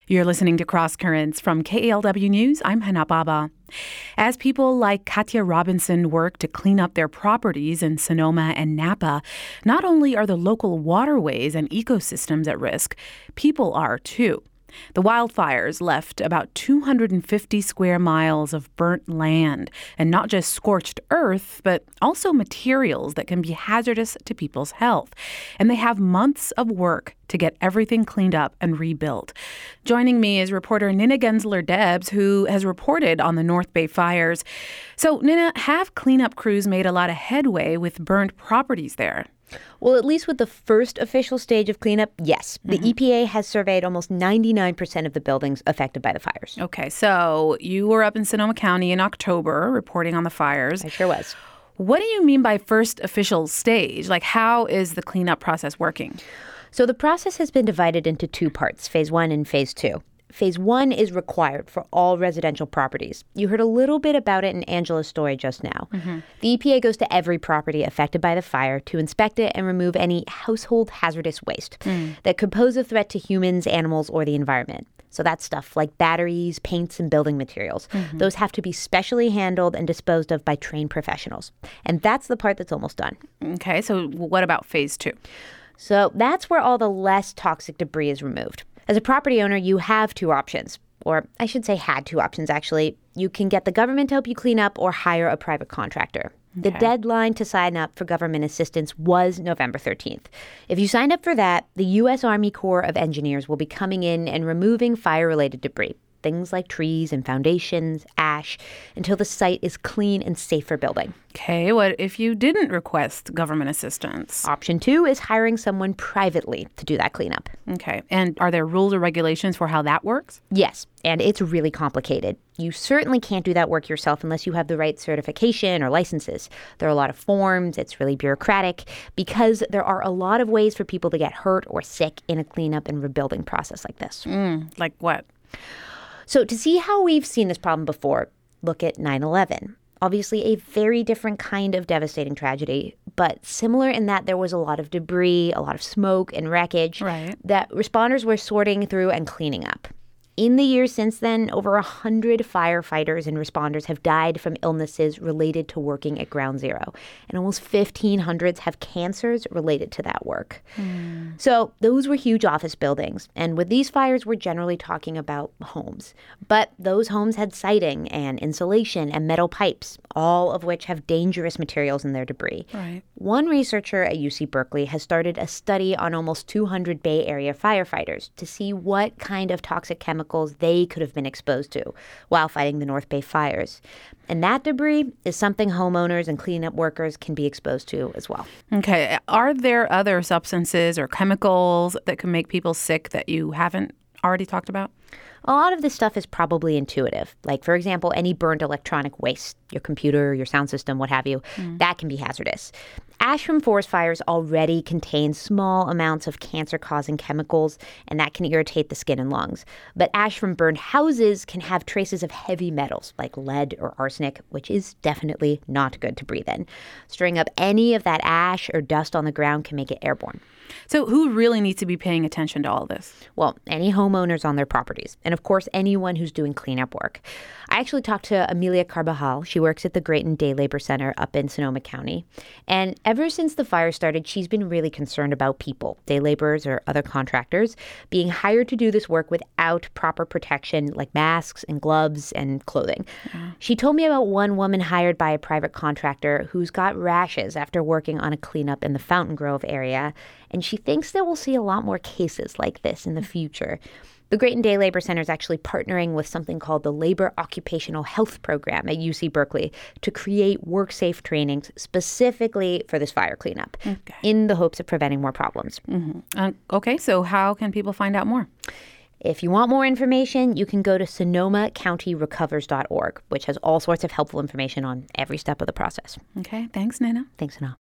You're listening to Cross Currents from KALW News. I'm Hana Baba. As people like Katya Robinson work to clean up their properties in Sonoma and Napa, not only are the local waterways and ecosystems at risk, people are too. The wildfires left about 250 square miles of burnt land, and not just scorched earth, but also materials that can be hazardous to people's health. And they have months of work to get everything cleaned up and rebuilt. Joining me is reporter Nina Gensler-Debs, who has reported on the North Bay fires. So, Nina, have cleanup crews made a lot of headway with burnt properties there? Well, at least with the first official stage of cleanup, yes. The EPA has surveyed almost 99% of the buildings affected by the fires. Okay, so you were up in Sonoma County in October reporting on the fires. I sure was. What do you mean by first official stage? Like, how is the cleanup process working? So the process has been divided into two parts, Phase 1 and Phase 2. Phase 1 is required for all residential properties. You heard a little bit about it in Angela's story just now. The EPA goes to every property affected by the fire to inspect it and remove any household hazardous waste that could pose a threat to humans, animals, or the environment. So that's stuff like batteries, paints, and building materials. Those have to be specially handled and disposed of by trained professionals. And that's the part that's almost done. Okay, so what about Phase 2? So that's where all the less toxic debris is removed. As a property owner, you have two options, or I should say had two options, actually. You can get the government to help you clean up or hire a private contractor. The deadline to sign up for government assistance was November 13th. If you signed up for that, the U.S. Army Corps of Engineers will be coming in and removing fire-related debris, things like trees and foundations, ash, until the site is clean and safe for building. Okay, what if you didn't request government assistance? Option 2 is hiring someone privately to do that cleanup. Okay, and are there rules or regulations for how that works? Yes, and it's really complicated. You certainly can't do that work yourself unless you have the right certification or licenses. There are a lot of forms. It's really bureaucratic because there are a lot of ways for people to get hurt or sick in a cleanup and rebuilding process like this. Like what? So to see how we've seen this problem before, look at 9/11. Obviously a very different kind of devastating tragedy, but similar in that there was a lot of debris, a lot of smoke and wreckage that responders were sorting through and cleaning up. In the years since then, over 100 firefighters and responders have died from illnesses related to working at Ground Zero, and almost 1,500 have cancers related to that work. So those were huge office buildings, and with these fires, we're generally talking about homes. But those homes had siding and insulation and metal pipes, all of which have dangerous materials in their debris. One researcher at UC Berkeley has started a study on almost 200 Bay Area firefighters to see what kind of toxic chemicals they could have been exposed to while fighting the North Bay fires. And that debris is something homeowners and cleanup workers can be exposed to as well. Okay. Are there other substances or chemicals that can make people sick that you haven't already talked about? A lot of this stuff is probably intuitive. Like, for example, any burnt electronic waste, your computer, your sound system, what have you, that can be hazardous. Ash from forest fires already contains small amounts of cancer-causing chemicals, and that can irritate the skin and lungs. But ash from burned houses can have traces of heavy metals like lead or arsenic, which is definitely not good to breathe in. Stirring up any of that ash or dust on the ground can make it airborne. So who really needs to be paying attention to all this? Well, any homeowners on their properties, and of course, anyone who's doing cleanup work. I actually talked to Amelia Carbajal. She works at the Grayton Day Labor Center up in Sonoma County. And ever since the fire started, she's been really concerned about people, day laborers or other contractors, being hired to do this work without proper protection like masks and gloves and clothing. She told me about one woman hired by a private contractor who's got rashes after working on a cleanup in the Fountain Grove area. And she thinks that we'll see a lot more cases like this in the future. The Grayton Day Labor Center is actually partnering with something called the Labor Occupational Health Program at UC Berkeley to create work-safe trainings specifically for this fire cleanup in the hopes of preventing more problems. Okay, so how can people find out more? If you want more information, you can go to SonomaCountyRecovers.org, which has all sorts of helpful information on every step of the process. Okay, thanks, Nina. Thanks, Anna.